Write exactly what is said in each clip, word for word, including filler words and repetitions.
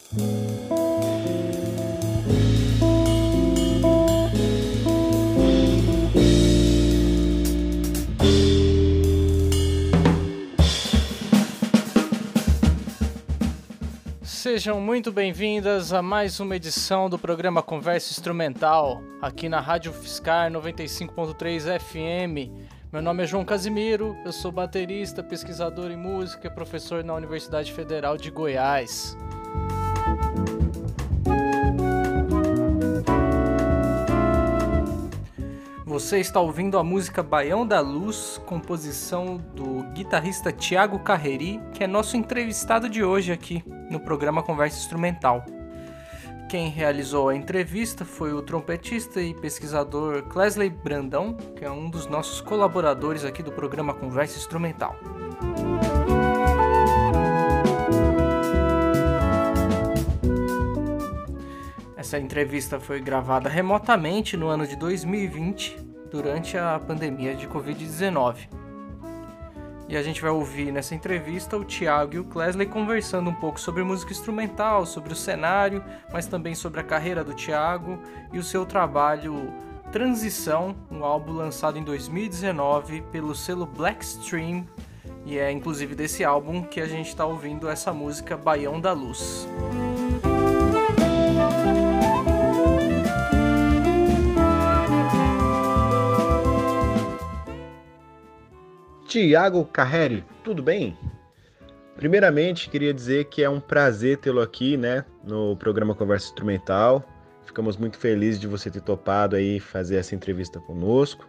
Sejam muito bem-vindas a mais uma edição do programa Conversa Instrumental, aqui na Rádio Fiscar noventa e cinco ponto três F M. Meu nome é João Casimiro, eu sou baterista, pesquisador em música e professor na Universidade Federal de Goiás. Você está ouvindo a música Baião da Luz, composição do guitarrista Thiago Carreri, que é nosso entrevistado de hoje aqui no programa Conversa Instrumental. Quem realizou a entrevista foi o trompetista e pesquisador Clesley Brandão, que é um dos nossos colaboradores aqui do programa Conversa Instrumental. Essa entrevista foi gravada remotamente no ano de dois mil e vinte, durante a pandemia de covid dezenove. E a gente vai ouvir nessa entrevista o Thiago e o Clesley conversando um pouco sobre música instrumental, sobre o cenário, mas também sobre a carreira do Thiago e o seu trabalho Transição, um álbum lançado em dois mil e dezenove pelo selo Blackstream, e é inclusive desse álbum que a gente está ouvindo essa música Baião da Luz. Thiago Carreri, tudo bem? Primeiramente, queria dizer que é um prazer tê-lo aqui, né, no programa Conversa Instrumental. Ficamos muito felizes de você ter topado aí fazer essa entrevista conosco.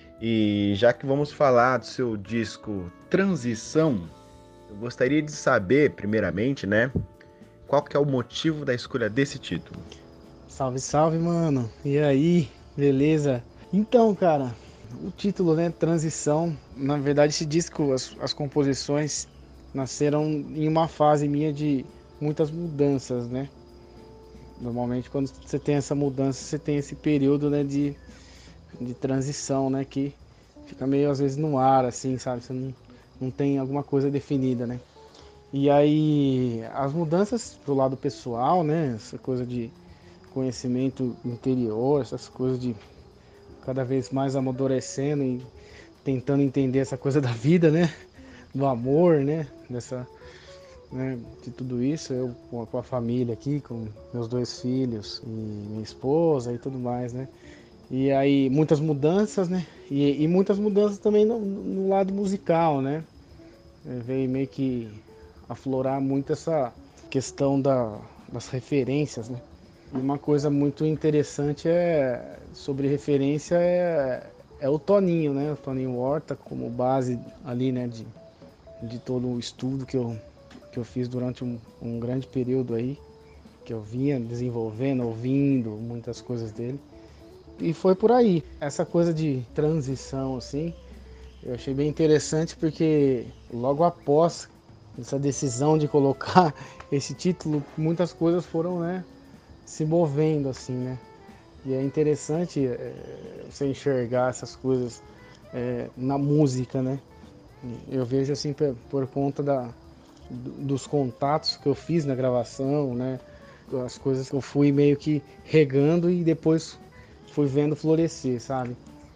E já que vamos falar do seu disco Transição, eu gostaria de saber, primeiramente, né, qual que é o motivo da escolha desse título? Salve, salve, mano. E aí, beleza? Então, cara, o título, né, Transição, na verdade esse disco, as, as composições nasceram em uma fase minha de muitas mudanças, né? Normalmente quando você tem essa mudança, você tem esse período, né, de, de transição, né, que fica meio às vezes no ar, assim, sabe? Você não, não tem alguma coisa definida, né? E aí, as mudanças pro lado pessoal, né, essa coisa de conhecimento interior, essas coisas de cada vez mais amadurecendo e tentando entender essa coisa da vida, né? Do amor, né? Dessa, né? De tudo isso, eu com a família aqui, com meus dois filhos e minha esposa e tudo mais, né? E aí muitas mudanças, né? E, e muitas mudanças também no, no lado musical, né? Veio meio que aflorar muito essa questão da, das referências, né? E uma coisa muito interessante é sobre referência é, é o Toninho, né? O Toninho Horta como base ali, né? De, de todo o estudo que eu, que eu fiz durante um, um grande período aí, que eu vinha desenvolvendo, ouvindo muitas coisas dele. E foi por aí. Essa coisa de transição, assim, eu achei bem interessante porque logo após essa decisão de colocar esse título, muitas coisas foram, né, se movendo assim, né? E é interessante é, você enxergar essas coisas é, na música, né? Eu vejo assim por, por conta da, dos contatos que eu fiz na gravação, né? As coisas que eu fui meio que regando e depois fui vendo florescer, sabe?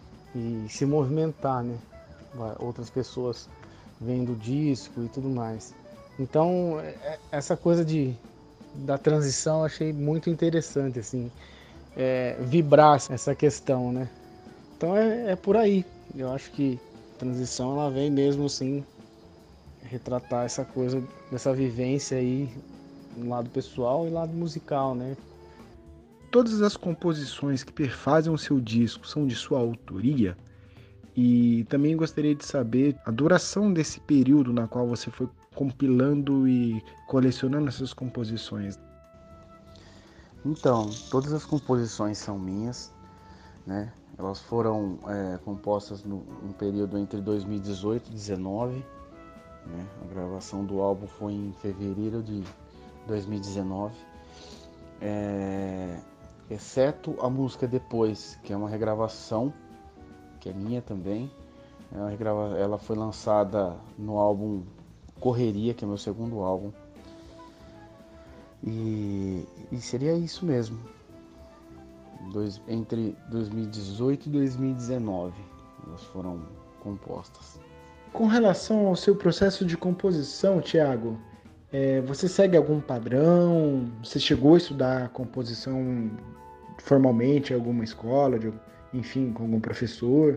E se movimentar, né? Outras pessoas vendo o disco e tudo mais. Então, essa coisa de da transição eu achei muito interessante, assim, é, vibrar essa questão, né? Então é, é por aí. Eu acho que a transição ela vem mesmo assim retratar essa coisa dessa vivência aí no lado pessoal e lado musical, né? Todas as composições que perfazem o seu disco são de sua autoria? E também gostaria de saber a duração desse período na qual você foi compilando e colecionando essas composições. Então, todas as composições são minhas, né? Elas foram é, compostas no, no período entre dois mil e dezoito e dois mil e dezenove, né? A gravação do álbum foi em fevereiro de dois mil e dezenove, é, exceto a música Depois, que é uma regravação, que é minha também. É uma regrava... Ela foi lançada no álbum Correria, que é meu segundo álbum. E, e seria isso mesmo. Dois, entre dois mil e dezoito e dois mil e dezenove elas foram compostas. Com relação ao seu processo de composição, Thiago, é, você segue algum padrão? Você chegou a estudar composição formalmente em alguma escola, de, enfim, com algum professor?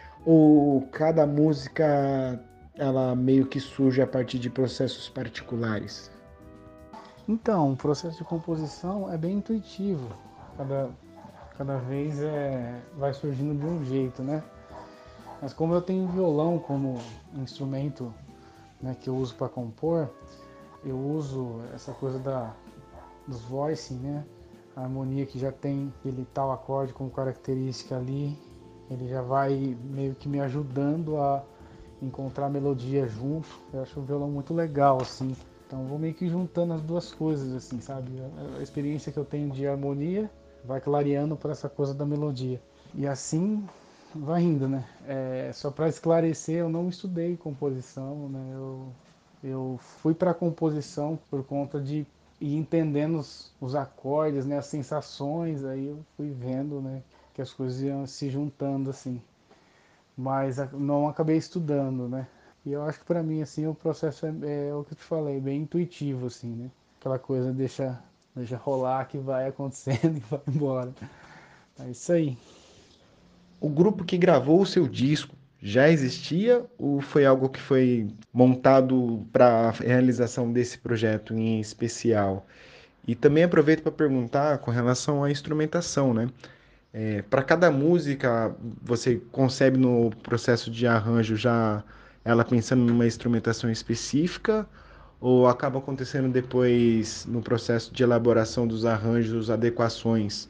Ou cada música ela meio que surge a partir de processos particulares? Então, o processo de composição é bem intuitivo. Cada, cada vez é, vai surgindo de um jeito, né? Mas como eu tenho violão como instrumento, né, que eu uso para compor, eu uso essa coisa da, dos voicing, né? A harmonia que já tem aquele tal acorde como característica ali, ele já vai meio que me ajudando a encontrar melodia junto. Eu acho o violão muito legal, assim. Então eu vou meio que juntando as duas coisas, assim, sabe? A experiência que eu tenho de harmonia vai clareando para essa coisa da melodia. E assim vai indo, né? É, só para esclarecer, eu não estudei composição, né? Eu, eu fui para a composição por conta de ir entendendo os, os acordes, né? As sensações, aí eu fui vendo, né? Que as coisas iam se juntando, assim. Mas não acabei estudando, né? E eu acho que para mim, assim, o processo é, é o que eu te falei, bem intuitivo, assim, né? Aquela coisa deixa, deixa rolar que vai acontecendo e vai embora. É isso aí. O grupo que gravou o seu disco já existia ou foi algo que foi montado para a realização desse projeto em especial? E também aproveito para perguntar com relação à instrumentação, né? É, para cada música, você concebe no processo de arranjo já ela pensando numa instrumentação específica ou acaba acontecendo depois no processo de elaboração dos arranjos, adequações?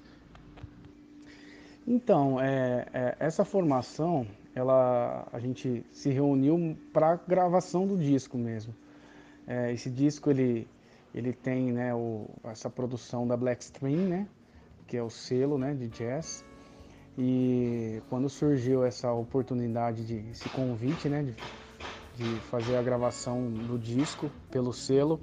Então, é, é, essa formação, ela, a gente se reuniu para a gravação do disco mesmo. É, esse disco, ele, ele tem, né, o, essa produção da Blackstream, né, que é o selo, né, de jazz. E quando surgiu essa oportunidade, de, esse convite, né, de, de fazer a gravação do disco pelo selo,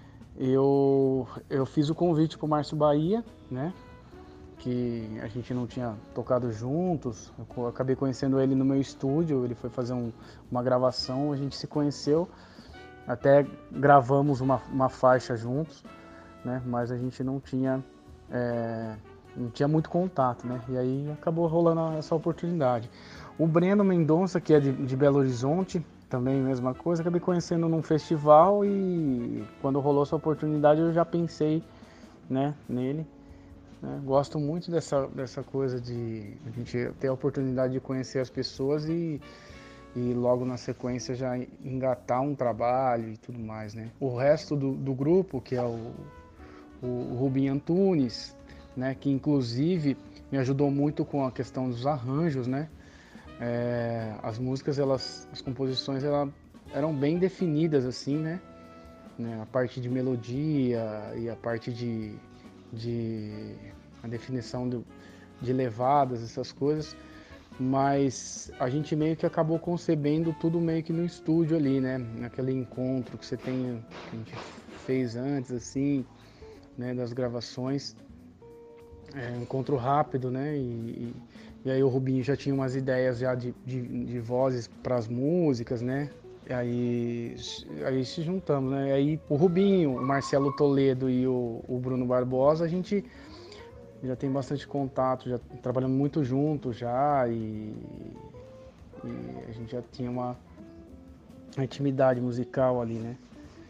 eu, eu fiz o convite para o Márcio Bahia, né, que a gente não tinha tocado juntos. Eu acabei conhecendo ele no meu estúdio, ele foi fazer um, uma gravação, a gente se conheceu, até gravamos uma, uma faixa juntos, né? Mas a gente não tinha, é, não tinha muito contato, né? E aí acabou rolando essa oportunidade. O Breno Mendonça, que é de, de Belo Horizonte, também mesma coisa, acabei conhecendo num festival e quando rolou essa oportunidade eu já pensei, né, nele. Né? Gosto muito dessa, dessa coisa de a gente ter a oportunidade de conhecer as pessoas e, e logo na sequência já engatar um trabalho e tudo mais, né? O resto do, do grupo, que é o, o, o Rubinho Antunes, né? Que inclusive me ajudou muito com a questão dos arranjos, né? É, as músicas, elas, as composições, elas eram bem definidas assim, né? né? A parte de melodia e a parte de de a definição do, de levadas, essas coisas, mas a gente meio que acabou concebendo tudo meio que no estúdio ali, né? Naquele encontro que você tem, que a gente fez antes, assim, né? Das gravações, é, um encontro rápido, né? E, e, e aí o Rubinho já tinha umas ideias já de, de, de vozes para as músicas, né? E aí, aí se juntamos, né? E aí o Rubinho, o Marcelo Toledo e o, o Bruno Barbosa, a gente já tem bastante contato, já trabalhamos muito juntos já e, e a gente já tinha uma intimidade musical ali, né?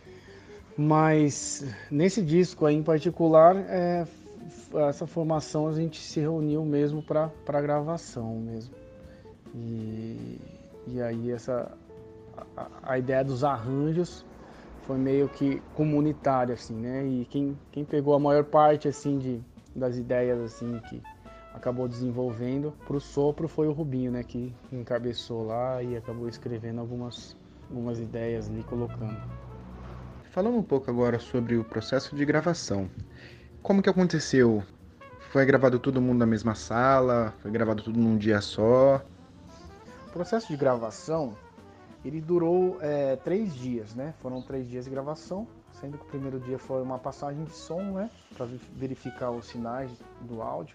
Mas nesse disco aí em particular, é, essa formação a gente se reuniu mesmo para para gravação mesmo. E, e aí essa a, a ideia dos arranjos foi meio que comunitária, assim, né? E quem, quem pegou a maior parte, assim, de, das ideias, assim, que acabou desenvolvendo pro sopro foi o Rubinho, né? Que encabeçou lá e acabou escrevendo algumas, algumas ideias ali, colocando. Falando um pouco agora sobre o processo de gravação. Como que aconteceu? Foi gravado todo mundo na mesma sala? Foi gravado tudo num dia só? O processo de gravação, ele durou é, três dias, né? Foram três dias de gravação, sendo que o primeiro dia foi uma passagem de som, né, para verificar os sinais do áudio.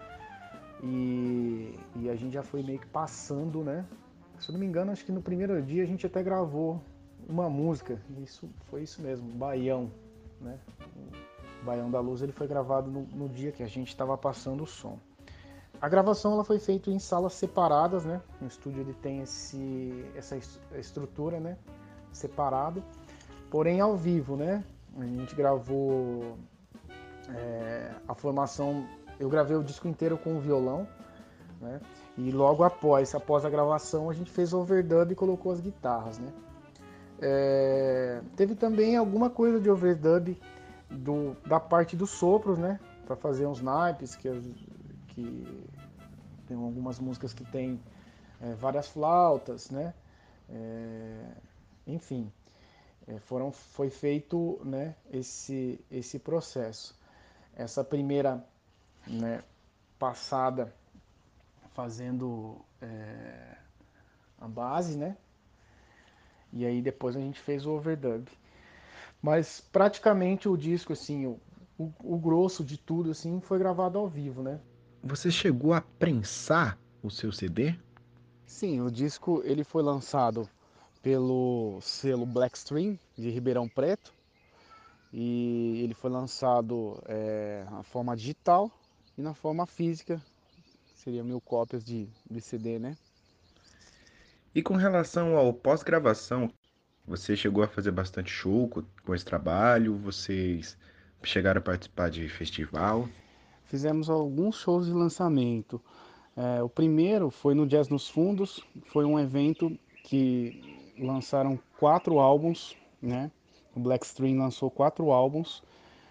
E, e a gente já foi meio que passando, né? Se eu não me engano, acho que no primeiro dia a gente até gravou uma música. Isso foi isso mesmo, Baião, né? O Baião da Luz, ele foi gravado no, no dia que a gente estava passando o som. A gravação ela foi feita em salas separadas, né? O estúdio ele tem esse, essa estrutura, né? Separada, porém ao vivo, né? A gente gravou é, a formação. Eu gravei o disco inteiro com o violão, né? E logo após, após a gravação, a gente fez o overdub e colocou as guitarras, né? É, teve também alguma coisa de overdub do, da parte dos sopros, né? Para fazer uns naipes, que, que tem algumas músicas que tem é, várias flautas, né? É, enfim, é, foram, foi feito, né, esse, esse processo. Essa primeira, né, passada fazendo é, a base, né? E aí depois a gente fez o overdub. Mas praticamente o disco, assim, o, o, o grosso de tudo, assim, foi gravado ao vivo, né? Você chegou a prensar o seu C D? Sim, o disco ele foi lançado pelo selo Blackstream de Ribeirão Preto e ele foi lançado é, na forma digital e na forma física, seria mil cópias de, de C D, né? E com relação ao pós-gravação, você chegou a fazer bastante show co- com esse trabalho? Vocês chegaram a participar de festival? Fizemos alguns shows de lançamento. É, o primeiro foi no Jazz nos Fundos, foi um evento que lançaram quatro álbuns, né? O Blackstream lançou quatro álbuns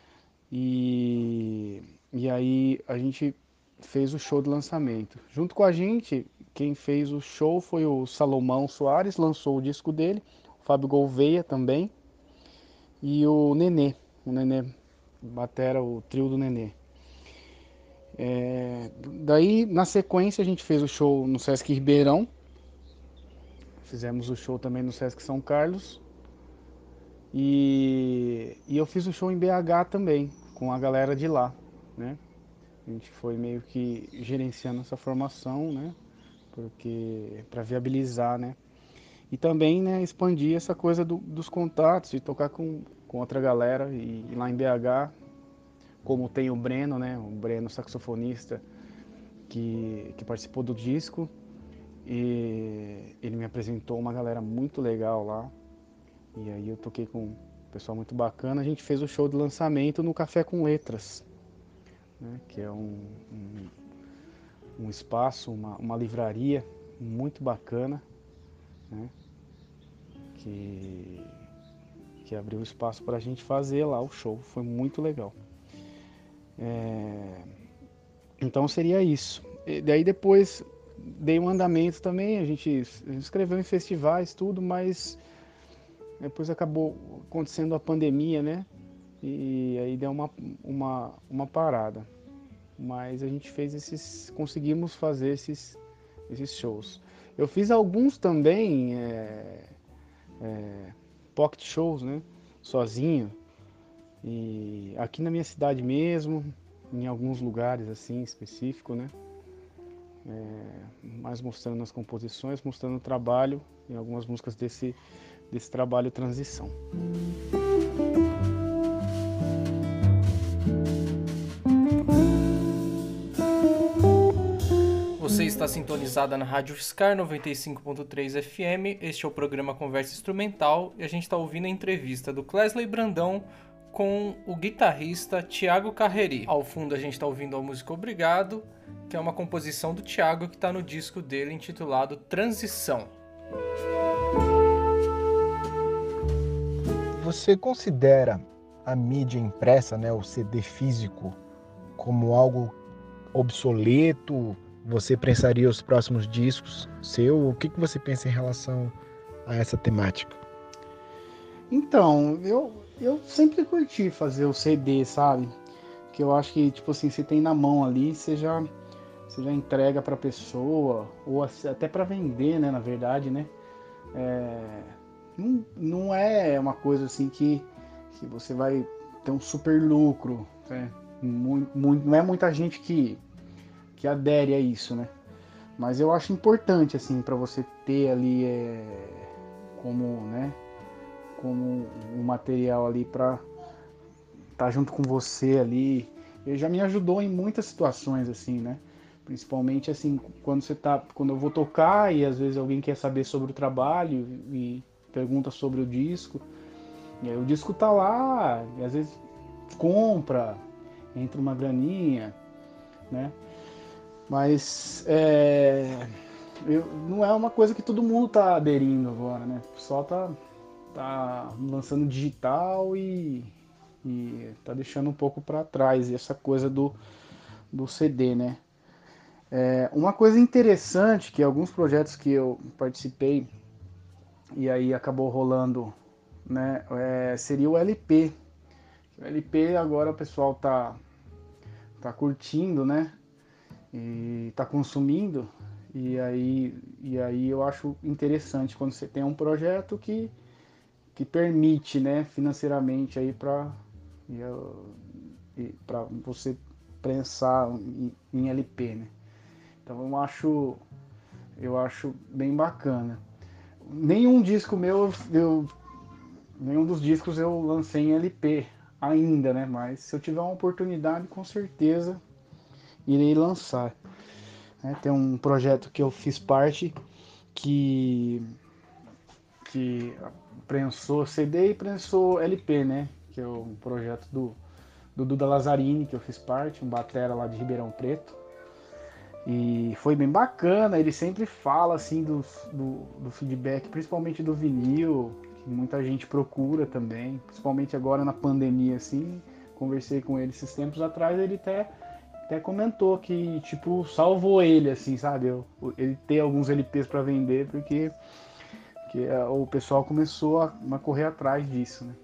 e, e aí a gente fez o show de lançamento. Junto com a gente, quem fez o show foi o Salomão Soares, lançou o disco dele, o Fábio Gouveia também e o Nenê, o Nenê batera, o trio do Nenê. É, daí, na sequência, a gente fez o show no Sesc Ribeirão. Fizemos o show também no Sesc São Carlos. E, e eu fiz o show em B H também, com a galera de lá, né? A gente foi meio que gerenciando essa formação, né? Porque para viabilizar, né? E também, né, expandir essa coisa do, dos contatos, de tocar com, com outra galera. E, e lá em B H, como tem o Breno, né? O Breno, saxofonista, que, que participou do disco, e ele me apresentou uma galera muito legal lá, e aí eu toquei com um pessoal muito bacana. A gente fez o show de lançamento no Café com Letras, né, que é um, um, um espaço, uma, uma livraria muito bacana, né, que, que abriu espaço para a gente fazer lá o show, foi muito legal. É, então seria isso. E daí depois dei um andamento também, a gente escreveu em festivais, tudo, mas depois acabou acontecendo a pandemia, né? E aí deu uma, uma, uma parada. Mas a gente fez esses, conseguimos fazer esses, esses shows. Eu fiz alguns também, é, é, pocket shows, né? Sozinho. E aqui na minha cidade mesmo, em alguns lugares assim específicos, né? É, mais mostrando as composições, mostrando o trabalho em algumas músicas desse, desse trabalho Transição. Você está sintonizada na Rádio Fiscar noventa e cinco ponto três F M. Este é o programa Conversa Instrumental e a gente está ouvindo a entrevista do Clesley Brandão com o guitarrista Thiago Carreri. Ao fundo a gente está ouvindo a música Obrigado, que é uma composição do Thiago que está no disco dele intitulado Transição. Você considera a mídia impressa, né, o C D físico, como algo obsoleto? Você prensaria os próximos discos seu? O que, que você pensa em relação a essa temática? Então, eu, eu sempre curti fazer o C D, sabe? Que eu acho que, tipo assim, você tem na mão ali, você já, você já entrega pra pessoa, ou até pra vender, né, na verdade, né? É, não, não é uma coisa assim que, que você vai ter um super lucro, né? Muito, muito, não é muita gente que, que adere a isso, né? Mas eu acho importante, assim, para você ter ali é, como, né, como um material ali para estar tá junto com você ali. Ele já me ajudou em muitas situações, assim, né? Principalmente, assim, quando você tá, quando eu vou tocar e às vezes alguém quer saber sobre o trabalho e pergunta sobre o disco. E aí o disco tá lá, e às vezes compra, entra uma graninha, né? Mas é, eu, não é uma coisa que todo mundo tá aderindo agora, né? O pessoal tá, tá lançando digital e, e tá deixando um pouco para trás essa coisa do, do C D, né? É, uma coisa interessante que alguns projetos que eu participei e aí acabou rolando, né, é, seria o L P. O L P agora o pessoal tá, tá curtindo, né? E tá consumindo. E aí, e aí eu acho interessante quando você tem um projeto que, que permite, né, financeiramente aí para para você prensar em, em L P, né? Então eu acho eu acho bem bacana. Nenhum disco meu eu nenhum dos discos eu lancei em L P ainda, né? Mas se eu tiver uma oportunidade, com certeza irei lançar. Né? Tem um projeto que eu fiz parte que, que prensou C D e prensou L P, né? Que é o projeto do, do Duda Lazzarini, que eu fiz parte, um batera lá de Ribeirão Preto. E foi bem bacana, ele sempre fala assim do, do, do feedback, principalmente do vinil, que muita gente procura também, principalmente agora na pandemia, assim. Conversei com ele esses tempos atrás, ele até, até comentou que, tipo, salvou ele, assim, sabe? Eu, ele ter alguns L Ps para vender, porque, porque o pessoal começou a, a correr atrás disso, né?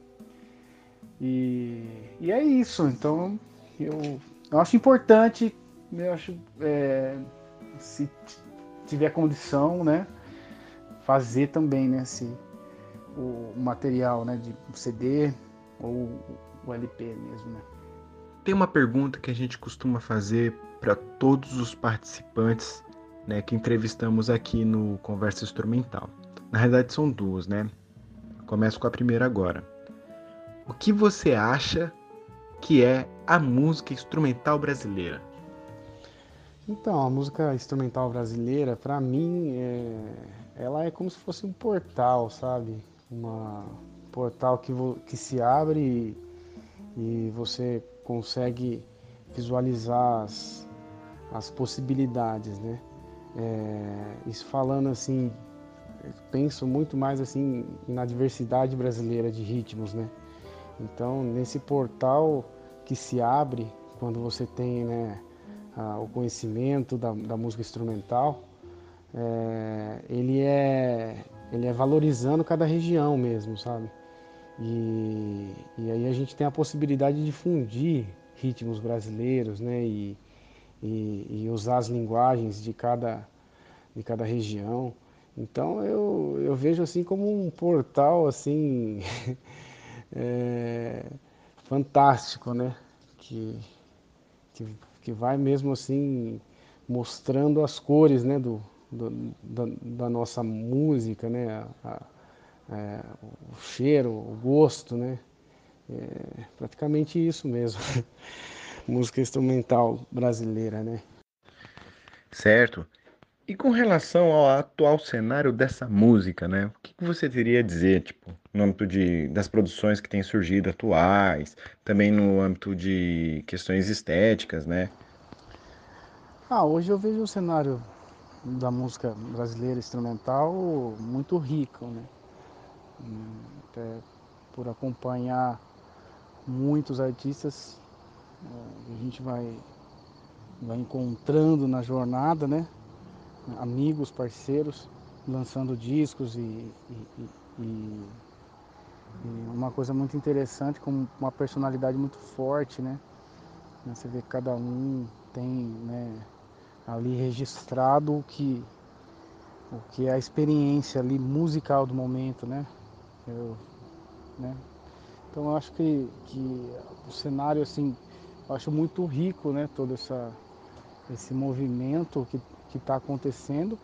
E, e é isso, então eu, eu acho importante, eu acho, é, se tiver condição, né, fazer também, né, se, o material, né, de C D ou o L P mesmo, né. Tem uma pergunta que a gente costuma fazer para todos os participantes, né, que entrevistamos aqui no Conversa Instrumental. Na realidade são duas, né? Começo com a primeira agora. O que você acha que é a música instrumental brasileira? Então, a música instrumental brasileira, para mim, é... ela é como se fosse um portal, sabe? Uma portal que, vo... que se abre e... e você consegue visualizar as, as possibilidades, né? É... Isso falando assim, penso muito mais assim na diversidade brasileira de ritmos, né? Então, nesse portal que se abre quando você tem, né, a, o conhecimento da, da música instrumental, é, ele, é, ele é valorizando cada região mesmo, sabe? E, e aí a gente tem a possibilidade de difundir ritmos brasileiros, né? E, e, e usar as linguagens de cada, de cada região. Então eu, eu vejo assim como um portal assim é, fantástico, né? Que, que, que vai mesmo assim mostrando as cores, né? Do, do da, da nossa música, né? A, a, é, o cheiro, o gosto, né? É praticamente isso mesmo. Música instrumental brasileira, né? Certo. E com relação ao atual cenário dessa música, né? O que que você teria a dizer, tipo, no âmbito de, das produções que têm surgido atuais, também no âmbito de questões estéticas, né? Ah, hoje eu vejo o cenário da música brasileira instrumental muito rico, né? Até por acompanhar muitos artistas, a gente vai, vai encontrando na jornada, né? Amigos, parceiros, lançando discos e, e, e, e uma coisa muito interessante, com uma personalidade muito forte, né? Você vê que cada um tem, né, ali registrado o que, o que é a experiência ali musical do momento, né? Eu, né? Então eu acho que, que o cenário, assim, eu acho muito rico, né, todo essa, esse movimento que está acontecendo.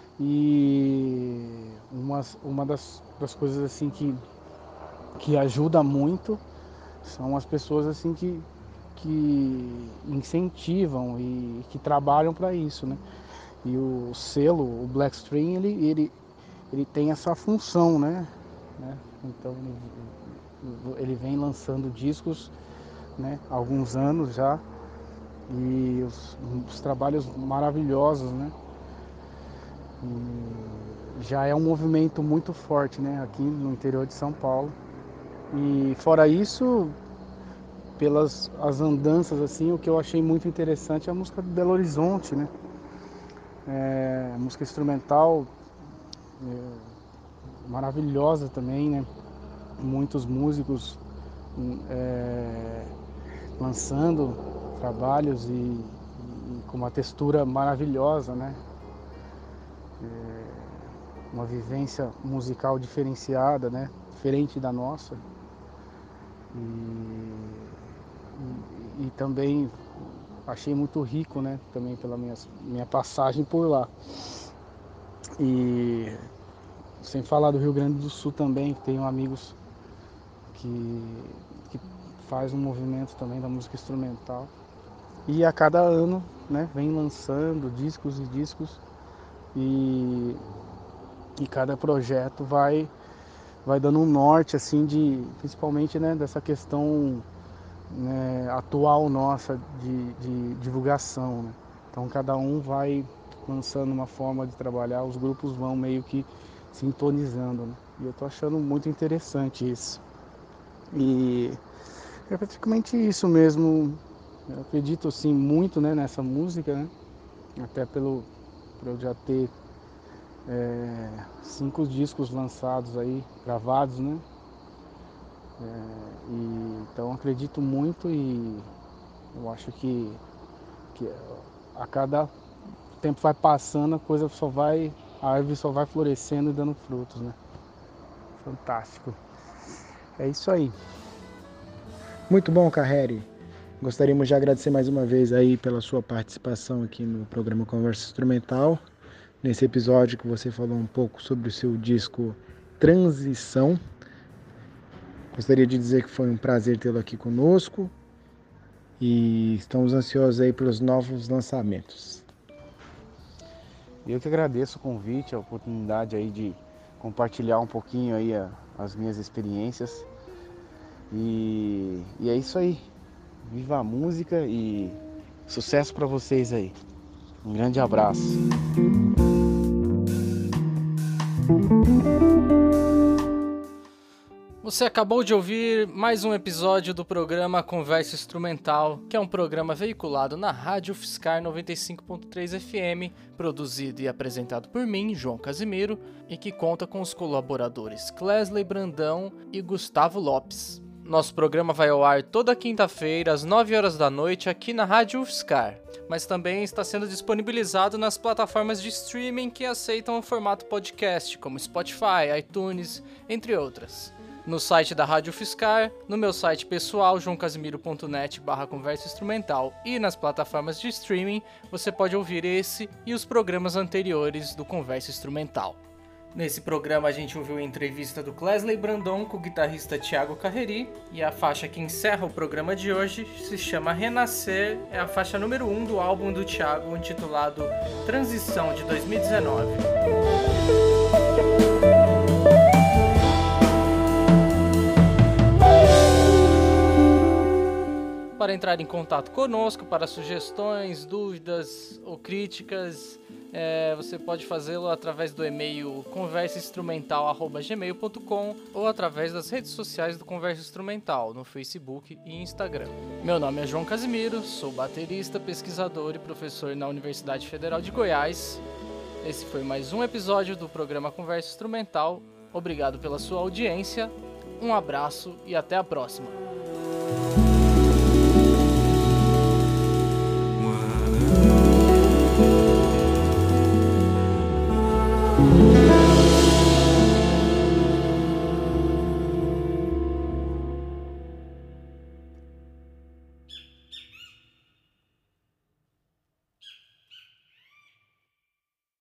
E uma, uma das, das coisas assim que, que ajuda muito são as pessoas assim que, que incentivam e que trabalham para isso, né? E o selo, o Blackstream, ele, ele, ele tem essa função, né? né? Então ele, ele vem lançando discos, né, há alguns anos já, e os, os trabalhos maravilhosos, né? E já é um movimento muito forte, né, aqui no interior de São Paulo. E fora isso, pelas as andanças assim, o que eu achei muito interessante é a música do Belo Horizonte, né? É, música instrumental é, maravilhosa também, né? Muitos músicos é, lançando trabalhos e, e com uma textura maravilhosa, né? É, uma vivência musical diferenciada, né? Diferente da nossa. E, e, e também achei muito rico, né? Também pela minha, minha passagem por lá. E sem falar do Rio Grande do Sul também, tenho amigos que, que faz um movimento também da música instrumental. E a cada ano, né, vem lançando discos e discos. E, e cada projeto vai, vai dando um norte, assim, de, principalmente, né, dessa questão, né, atual nossa de, de divulgação, né? Então cada um vai lançando uma forma de trabalhar, os grupos vão meio que sintonizando, né? E eu tô achando muito interessante isso. E é praticamente isso mesmo. Eu acredito assim muito, né, nessa música, né? Até pelo por eu já ter é, cinco discos lançados aí, gravados, né? É, e, então acredito muito e eu acho que, que a cada tempo vai passando, a coisa só vai, a árvore só vai florescendo e dando frutos, né? Fantástico. É isso aí. Muito bom, Carreri. Gostaríamos de agradecer mais uma vez aí pela sua participação aqui no programa Conversa Instrumental. Nesse episódio que você falou um pouco sobre o seu disco Transição. Gostaria de dizer que foi um prazer tê-lo aqui conosco e estamos ansiosos aí pelos novos lançamentos. Eu que agradeço o convite, a oportunidade aí de compartilhar um pouquinho aí a, as minhas experiências. E, e é isso aí. Viva a música e sucesso para vocês aí. Um grande abraço. Você acabou de ouvir mais um episódio do programa Conversa Instrumental, que é um programa veiculado na Rádio Fiscar noventa e cinco ponto três F M, produzido e apresentado por mim, João Casimiro, e que conta com os colaboradores Clesley Brandão e Gustavo Lopes. Nosso programa vai ao ar toda quinta-feira, às nove horas da noite, aqui na Rádio Fiscar, mas também está sendo disponibilizado nas plataformas de streaming que aceitam o formato podcast, como Spotify, iTunes, entre outras. No site da Rádio Fiscar, no meu site pessoal, joão casimiro ponto net barra conversa instrumental, e nas plataformas de streaming, você pode ouvir esse e os programas anteriores do Conversa Instrumental. Nesse programa a gente ouviu a entrevista do Clesley Brandão com o guitarrista Thiago Carreri, e a faixa que encerra o programa de hoje se chama Renascer, é a faixa número um do álbum do Thiago, intitulado Transição, de dois mil e dezenove. Para entrar em contato conosco, para sugestões, dúvidas ou críticas, é, você pode fazê-lo através do e-mail conversa instrumental arroba gmail ponto com ou através das redes sociais do Conversa Instrumental, no Facebook e Instagram. Meu nome é João Casimiro, sou baterista, pesquisador e professor na Universidade Federal de Goiás. Esse foi mais um episódio do programa Conversa Instrumental. Obrigado pela sua audiência, um abraço e até a próxima.